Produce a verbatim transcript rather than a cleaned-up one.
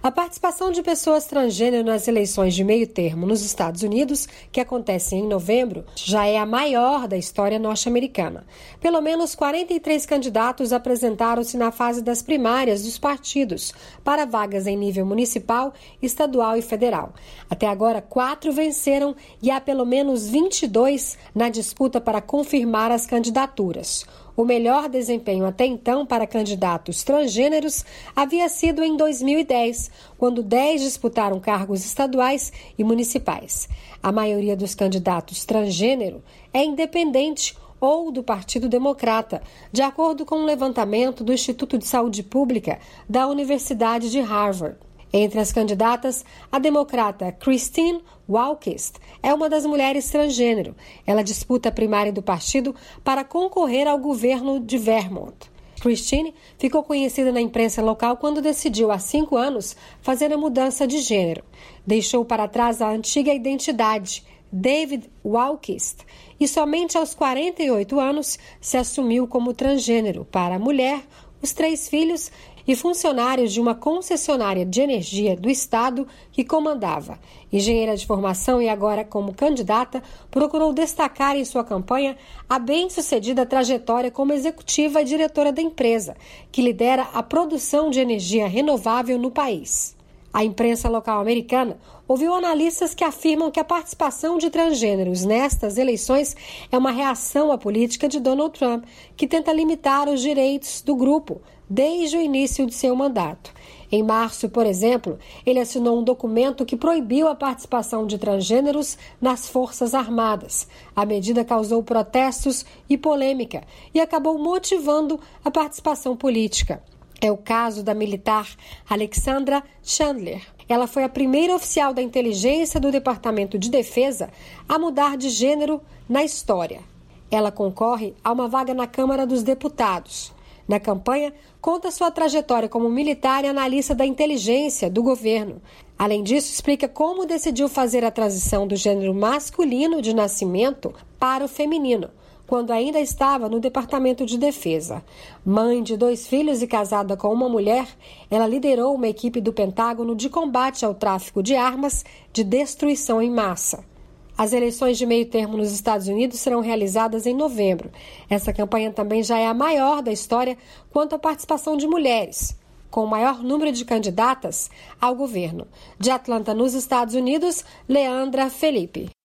A participação de pessoas transgênero nas eleições de meio termo nos Estados Unidos, que acontecem em novembro, já é a maior da história norte-americana. Pelo menos quarenta e três candidatos apresentaram-se na fase das primárias dos partidos para vagas em nível municipal, estadual e federal. Até agora, quatro venceram e há pelo menos vinte e dois na disputa para confirmar as candidaturas. O melhor desempenho até então para candidatos transgêneros havia sido em dois mil e dez, quando dez disputaram cargos estaduais e municipais. A maioria dos candidatos transgênero é independente ou do Partido Democrata, de acordo com um levantamento do Instituto de Saúde Pública da Universidade de Harvard. Entre as candidatas, a democrata Christine Wahlquist é uma das mulheres transgênero. Ela disputa a primária do partido para concorrer ao governo de Vermont. Christine ficou conhecida na imprensa local quando decidiu, há cinco anos, fazer a mudança de gênero. Deixou para trás a antiga identidade, David Wahlquist, e somente aos quarenta e oito anos se assumiu como transgênero para a mulher, os três filhos e funcionários de uma concessionária de energia do estado que comandava. Engenheira de formação e agora como candidata, procurou destacar em sua campanha a bem-sucedida trajetória como executiva e diretora da empresa, que lidera a produção de energia renovável no país. A imprensa local americana ouviu analistas que afirmam que a participação de transgêneros nestas eleições é uma reação à política de Donald Trump, que tenta limitar os direitos do grupo desde o início de seu mandato. Em março, por exemplo, ele assinou um documento que proibiu a participação de transgêneros nas Forças Armadas. A medida causou protestos e polêmica e acabou motivando a participação política. É o caso da militar Alexandra Chandler. Ela foi a primeira oficial da inteligência do Departamento de Defesa a mudar de gênero na história. Ela concorre a uma vaga na Câmara dos Deputados. Na campanha, conta sua trajetória como militar e analista da inteligência do governo. Além disso, explica como decidiu fazer a transição do gênero masculino de nascimento para o feminino, quando ainda estava no Departamento de Defesa. Mãe de dois filhos e casada com uma mulher, ela liderou uma equipe do Pentágono de combate ao tráfico de armas de destruição em massa. As eleições de meio termo nos Estados Unidos serão realizadas em novembro. Essa campanha também já é a maior da história quanto à participação de mulheres, com o maior número de candidatas ao governo. De Atlanta, nos Estados Unidos, Leandra Felipe.